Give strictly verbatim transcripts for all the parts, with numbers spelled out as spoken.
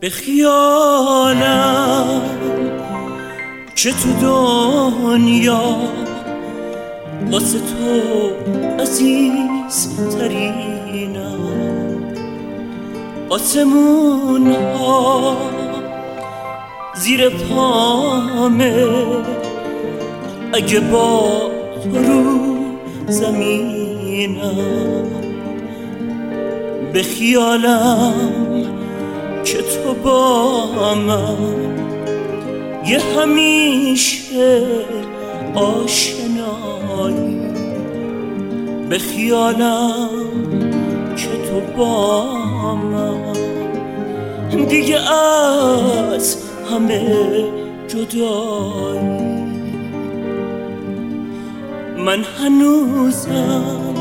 به خیالم که تو دنیا واسه تو عزیز ترینم، آسمون ها زیر پامه اگه با تو رو زمینم. به خیالم که تو با من یه همیشه آشنایی. به خیالم که تو با من دیگه از همه جدایی. من هنوزم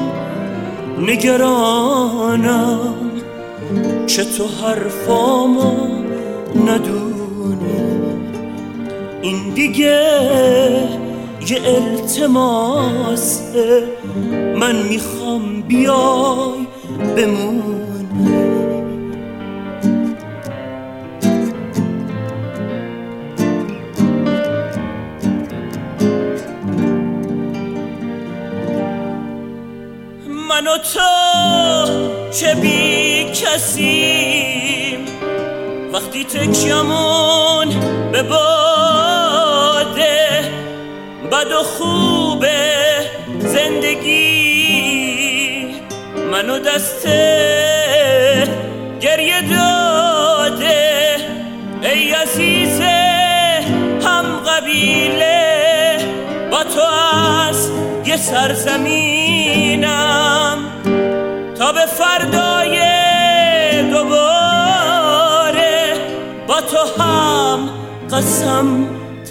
نگرانم که تو حرفامو ندونی. این دیگه یه التماسه، من میخوام بیای بمونی. من و تو چه بی کسیم وقتی تکیمون به باده. بد و خوبه زندگی منو دست گریه داده. ای عزیز هم قبیله با تو از یه سرزمینم تا به فردای دوباره با تو هم قسم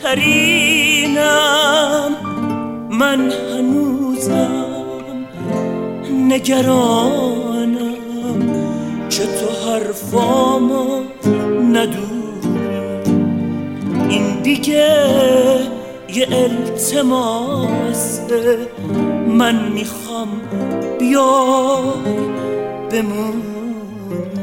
ترینم. من هنوزم نگرانم که تو حرفامو ندونی. این دیگه یه التماسه، من میخوام بیای بمونی.